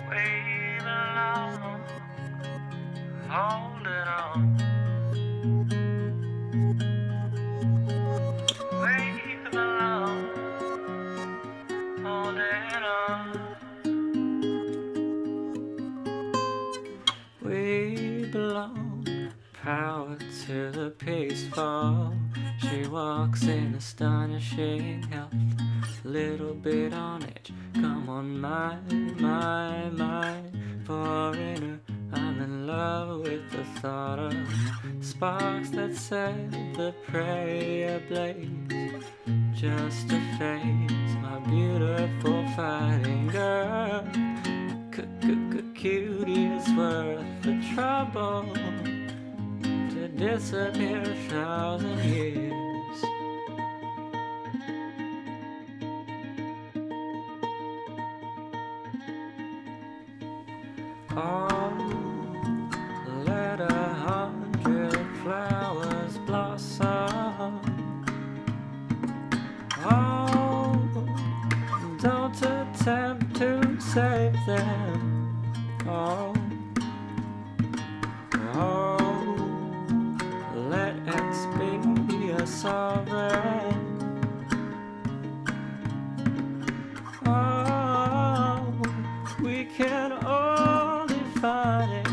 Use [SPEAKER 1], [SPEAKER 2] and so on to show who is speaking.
[SPEAKER 1] We belong, holding on. We belong, holding on. We belong, power to the peaceful. She walks in astonishing health, little bit on edge. Come on, my foreigner. I'm in love with the thought of sparks that set the prey ablaze. Just a phase, my beautiful fighting girl. Cutie is worth the trouble to disappear 1,000 years. Oh, let 100 flowers blossom. Oh, don't attempt to save them. Oh, let X be a sovereign. Oh, we can only find it